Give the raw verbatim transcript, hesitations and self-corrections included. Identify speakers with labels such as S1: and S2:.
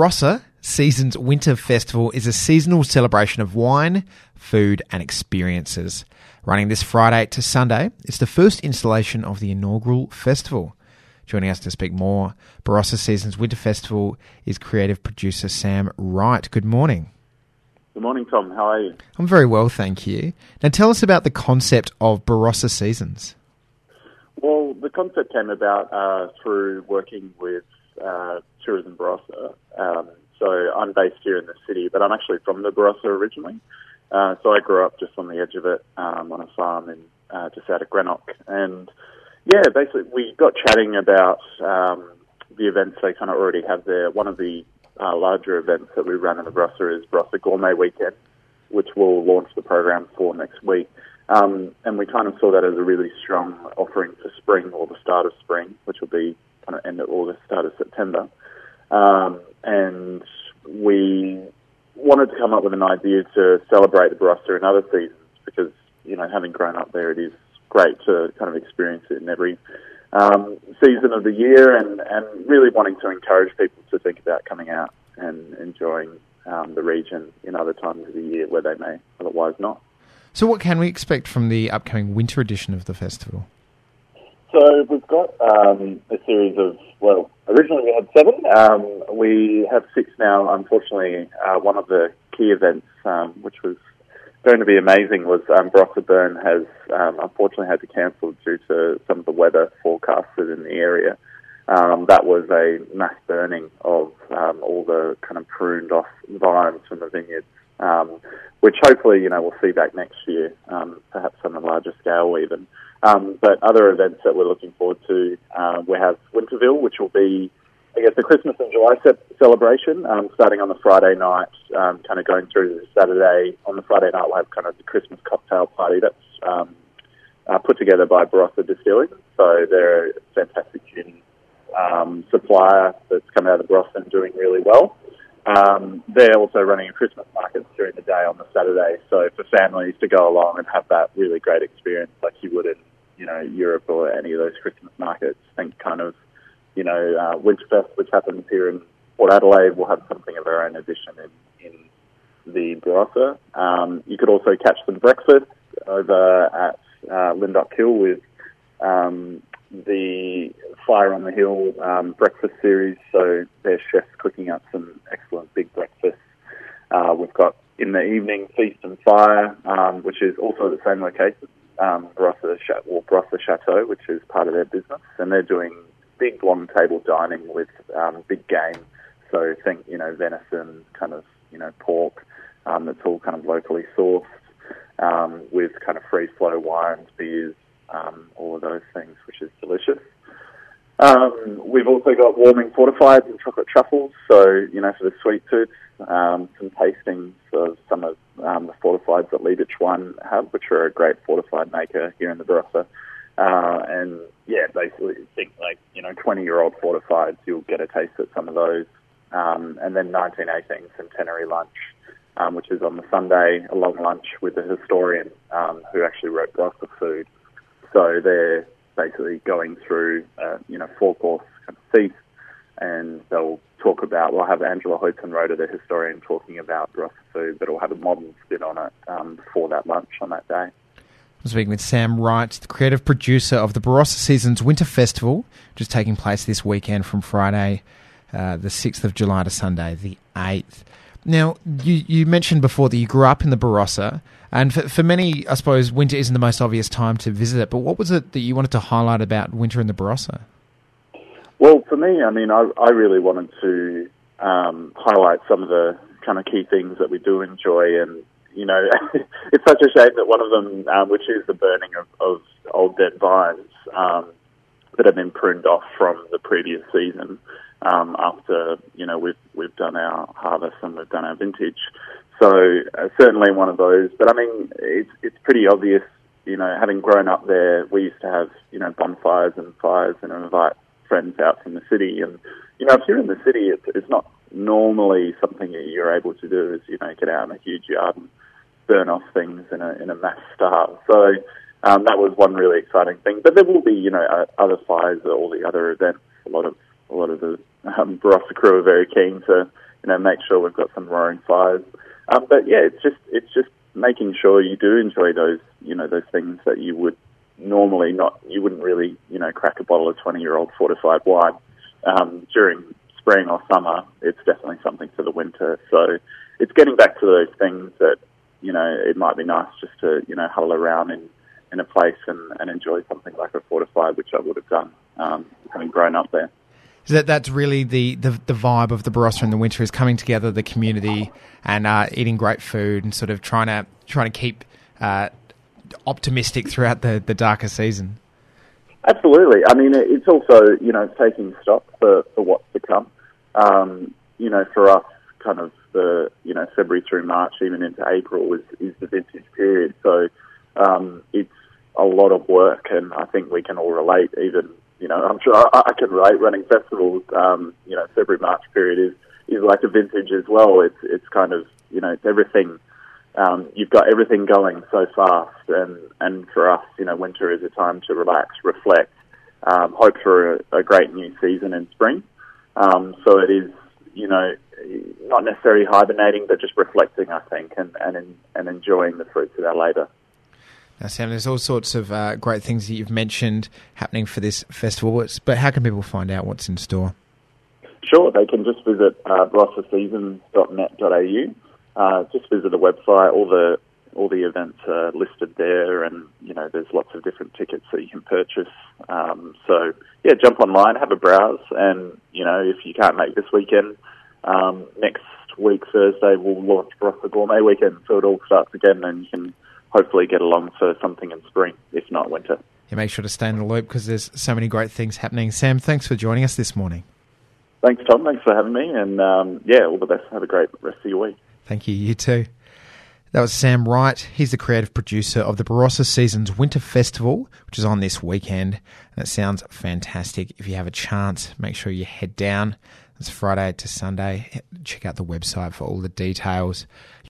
S1: Barossa Seasons Winter Festival is a seasonal celebration of wine, food and experiences. Running this Friday to Sunday, it's the first installation of the inaugural festival. Joining us to speak more, Barossa Seasons Winter Festival is creative producer Sam Wright. Good morning.
S2: Good morning, Tom. How are you?
S1: I'm very well, thank you. Now tell us about the concept of Barossa Seasons.
S2: Well, the concept came about uh, through working with uh, Tourism Barossa. Um, so I'm based here in the city, but I'm actually from the Barossa originally. Uh, so I grew up just on the edge of it um, on a farm in uh, just out of Greenock. And yeah, basically we got chatting about um, the events they kind of already have there. One of the uh, larger events that we run in the Barossa is Barossa Gourmet Weekend, which will launch the program for next week. Um, and we kind of saw that as a really strong offering for spring, or the start of spring, which will be kind of end of August, start of September. Um, and we wanted to come up with an idea to celebrate the Barossa in other seasons because, you know, having grown up there, it is great to kind of experience it in every um, season of the year, and, and really wanting to encourage people to think about coming out and enjoying um, the region in other times of the year where they may otherwise not.
S1: So what can we expect from the upcoming winter edition of the festival?
S2: So we've got um, a series of, well, originally we had seven. Um, we have six now. Unfortunately, uh, one of the key events, um, which was going to be amazing, was um, Barossa Burn has um, unfortunately had to cancel due to some of the weather forecasted in the area. Um, that was a mass burning of um, all the kind of pruned off vines from the vineyards, um, which hopefully, you know, we'll see back next year, um, perhaps on a larger scale even. Um, but other events that we're looking forward to, uh, we have Winterville, which will be, I guess, the Christmas and July ce- celebration, um, starting on the Friday night, um, kind of going through to the Saturday. On the Friday night, we'll have kind of the Christmas cocktail party that's um, uh, put together by Barossa Distilling. So they're a fantastic gin um, supplier that's come out of the Barossa and doing really well. Um, they're also running a Christmas market during the day on the Saturday, so for families to go along and have that really great experience like you would in, you know, Europe or any of those Christmas markets. Think kind of, you know, uh, Winterfest, which happens here in Port Adelaide, will have something of our own edition in, in the Barossa. Um, you could also catch some breakfast over at uh, Lyndoch Hill with um, the Fire on the Hill um, breakfast series. So their chefs cooking up some excellent big breakfasts. Uh, we've got in the evening Feast and Fire, um, which is also the same location, um, Barossa, or Barossa Chateau, which is part of their business, and they're doing big long table dining with um, big game. So think, you know, venison, kind of, you know, pork. Um, that's all kind of locally sourced, um, with kind of free flow wines, beers, um, all of those things, which is delicious. Um, we've also got warming fortifieds and chocolate truffles. So, you know, for the sweet tooth, um, some tastings of some of um, the fortifieds that Liebich Wine have, which are a great fortified maker here in the Barossa. Uh, and yeah, basically think like, you know, twenty-year-old fortifieds, you'll get a taste at some of those. Um, and then nineteen eighteen centenary lunch, um, which is on the Sunday, a long lunch with a historian um, who actually wrote Barossa Food. So they're basically going through, uh, you know, four-course kind of feast, and they'll talk about, we'll have Angela Hoyton-Roeder, the historian, talking about Barossa food, but we'll have a modern spin on it um, before that lunch on that day.
S1: I'm speaking with Sam Wright, the creative producer of the Barossa Seasons Winter Festival, which is taking place this weekend from Friday, uh, the sixth of July to Sunday, the eighth. Now, you, you mentioned before that you grew up in the Barossa, and for, for many, I suppose, winter isn't the most obvious time to visit it, but what was it that you wanted to highlight about winter in the Barossa?
S2: Well, for me, I mean, I, I really wanted to um, highlight some of the kind of key things that we do enjoy, and, you know, it's such a shame that one of them, um, which is the burning of, of old dead vines um, that have been pruned off from the previous season, Um, after, you know, we've we've done our harvest and we've done our vintage. So uh, certainly one of those. But I mean, it's it's pretty obvious, you know, having grown up there, we used to have, you know, bonfires and fires and invite friends out from the city. And, you know, if you're in the city, it's, it's not normally something that you're able to do is, you know, get out in a huge yard and burn off things in a, in a mass style. So um, that was one really exciting thing. But there will be, you know, uh, other fires, all the other events. A lot of a lot of the um, Barossa crew are very keen to you know, make sure we've got some roaring fires. Um, but yeah, it's just it's just making sure you do enjoy those, you know, those things that you would normally not, you wouldn't really, you know, crack a bottle of twenty-year-old fortified wine um, during spring or summer. It's definitely something for the winter. So it's getting back to those things that, you know, it might be nice just to, you know, huddle around in, in a place and, and enjoy something like a fortified, which I would have done um, having grown up there.
S1: So that that's really the, the, the vibe of the Barossa in the winter, is coming together, the community, and uh, eating great food, and sort of trying to trying to keep uh, optimistic throughout the, the darker season.
S2: Absolutely. I mean, it's also, you know, taking stock for, for what's to come. Um, you know, for us, kind of the, you know, February through March, even into April is, is the vintage period. So um, it's a lot of work, and I think we can all relate. Even, you know, I'm sure I, I can relate running festivals. Um, you know, February, March period is, is like a vintage as well. It's, it's kind of, you know, it's everything. Um, you've got everything going so fast, and, and for us, you know, winter is a time to relax, reflect, um, hope for a, a great new season in spring. Um, so it is, you know, not necessarily hibernating, but just reflecting, I think, and and, and enjoying the fruits of our labour.
S1: Now, Sam, there's all sorts of uh, great things that you've mentioned happening for this festival, but how can people find out what's in store?
S2: Sure, they can just visit uh, barossa seasons dot net dot a u. Uh, just visit the website. All the all the events are listed there, and you know there's lots of different tickets that you can purchase. Um, so yeah, jump online, have a browse, and you know if you can't make this weekend, um, next week Thursday we'll launch Barossa Gourmet Weekend, so it all starts again, and you can hopefully get along for something in spring, if not winter.
S1: Yeah, make sure to stay in the loop because there's so many great things happening. Sam, thanks for joining us this morning.
S2: Thanks, Tom. Thanks for having me, and um, yeah, all the best. Have a great rest of your week.
S1: Thank you. You too. That was Sam Wright. He's the creative producer of the Barossa Seasons Winter Festival, which is on this weekend, and it sounds fantastic. If you have a chance, make sure you head down. It's Friday to Sunday. Check out the website for all the details.